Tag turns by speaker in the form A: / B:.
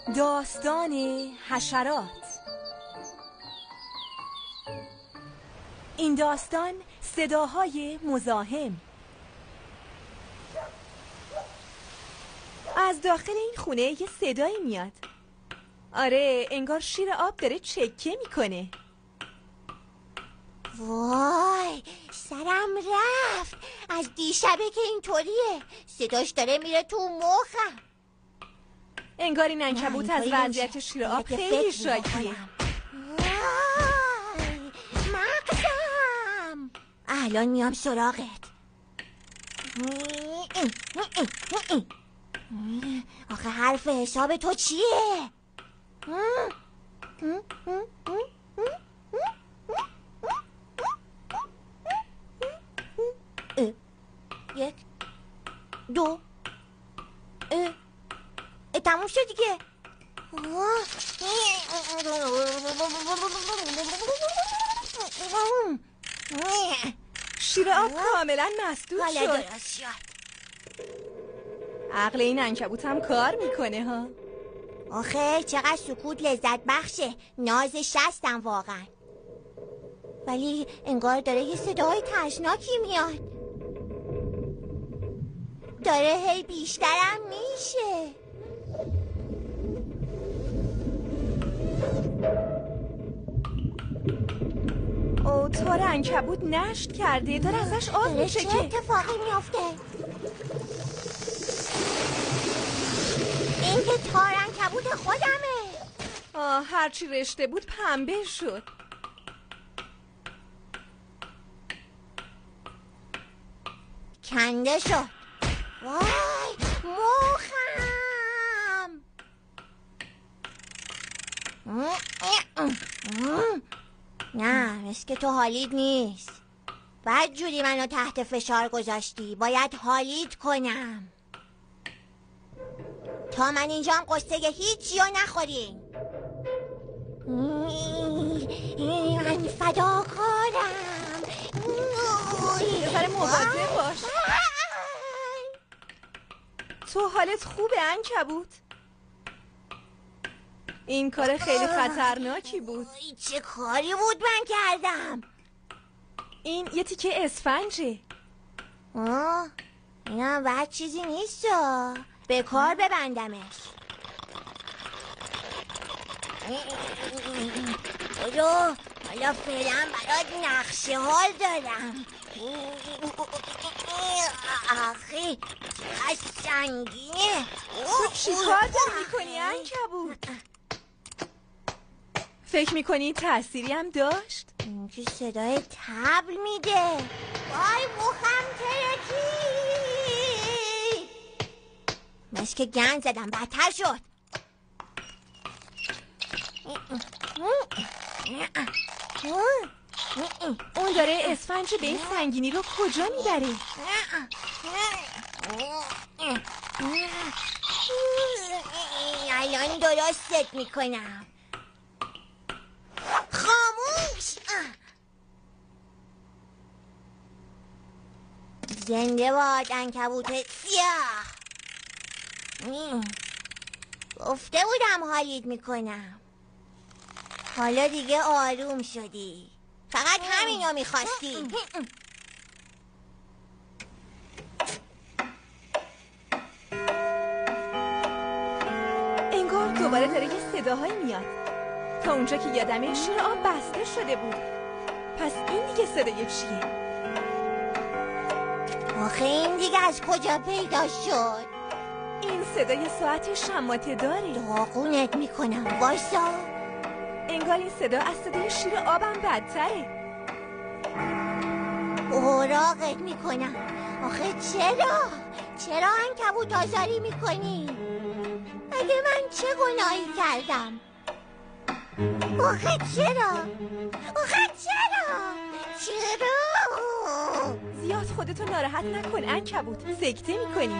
A: داستان حشرات. این داستان صداهای مزاحم. از داخل این خونه یه صدایی میاد. آره، انگار شیر آب داره چکه میکنه.
B: وای، سرم رفت. از دیشبه که اینطوریه، صداش داره میره تو مخم.
A: انگار این عنکبوت از وضعیت شیر آب خیلی شاکیه.
B: مغزم الان میام سراغت. آخه حرف حساب تو چیه؟ یک دو تموم شد دیگه.
A: شیر آب کاملا مسدود
B: حالا
A: شد.
B: درست شد.
A: عقل این عنکبوت هم کار میکنه ها.
B: آخه چقدر سکوت لذت بخشه. ناز شستم واقعا. ولی انگار داره یه صدای ترسناکی میاد. داره هی بیشترم میشه.
A: او تار عنکبوت نشت کرده، داره ازش آب میشه.
B: چه اتفاقی میافته؟ این که تار عنکبوت خودمه.
A: هرچی رشته بود پنبه شد.
B: کنده شد. وای، مخم. نه، مثل که تو حالیت نیست. بد جوری منو تحت فشار گذاشتی. باید حالیت کنم تا من اینجام قصه هیچی رو نخوریم. من فداکارم.
A: یه ذره مواظب باش. تو حالت خوبه عنکبوت؟ این کار خیلی خطرناکی بود.
B: چه کاری بود من کردم؟
A: این یه تیکه اسفنجه.
B: اینا بعد چیزی نیست. به کار ببندمش. حالا فعلا برات نقشه حال دارم. آخی سنگینه.
A: تو چی کار داری میکنی عنکبوت؟ فکر میکنی تأثیری هم داشت؟
B: این که صدای طبل میده. وای، مخم ترکی. مثل که گند زدم، بدتر شد.
A: اون داره اسفنج به این سنگینی رو کجا میبره؟
B: الان درستت میکنم. خاموش. زنده باد عنکبوت سیاه. گفته بودم حالیت میکنم. حالا دیگه آروم شدی. فقط همینو میخواستی.
A: انگار دوباره داره یه صداهایی میاد. تا اونجا که یادمه شیر آب بسته شده بود. پس این دیگه صدای چیه؟
B: آخه این دیگه از کجا پیدا شد؟
A: این صدای ساعت شماته داره.
B: داغونت میکنم، وایسا.
A: انگار این صدا از صدای شیر آبم بدتره.
B: اوراقت میکنم. آخه چرا عنکبوت آزاری میکنی؟ اگه من چه گناهی کردم؟ آخه چرا؟
A: زیاد خودتو ناراحت نکن عنکبوت، سکته میکنی.